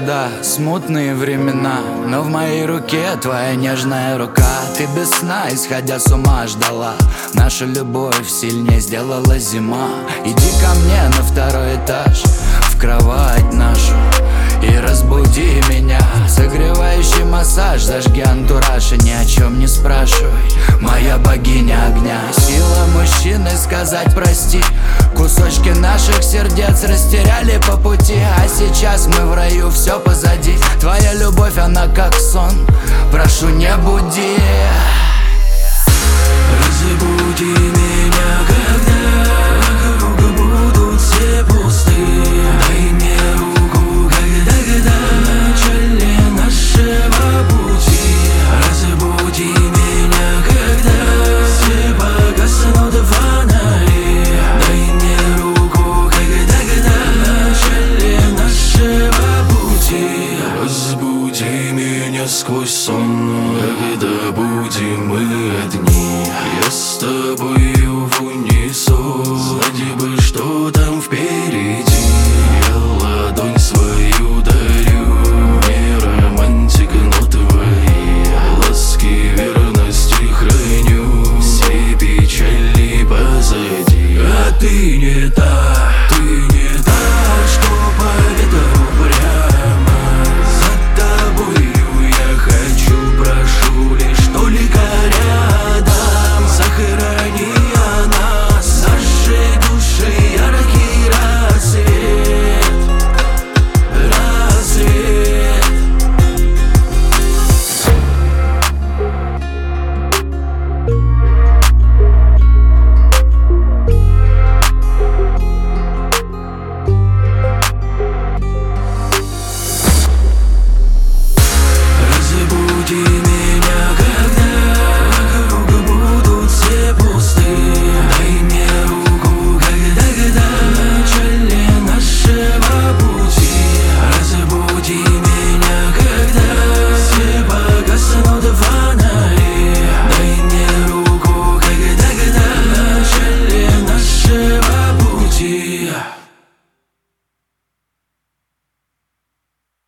года, смутные времена, но в моей руке твоя нежная рука. Ты без сна, исходя с ума, ждала. Наша любовь сильнее сделала зима. Иди ко мне на второй этаж, в кровать нашу, и разбуди меня. Согревающий массаж, зажги антураж и ни о чем не спрашивай, моя богиня огня. Сила мужчины сказать прости. Кусочки наших сердец растеряли по пути, а сейчас мы в раю, все позади. Твоя любовь, она как сон, прошу, не буди. Разбуди меня, когда вокруг будут все пусты. Дай мне руку, когда в начале нашего пути. Разбуди меня, когда все погаснут фонари. Дай мне руку, когда в начале нашего пути. Разбуди меня сквозь сон, когда будем мы одни. Я с тобою в унисон, знать бы, что там впереди. Я ладонь свою дарю, не романтик, но твои ласки верности храню. Все печали позади, а ты не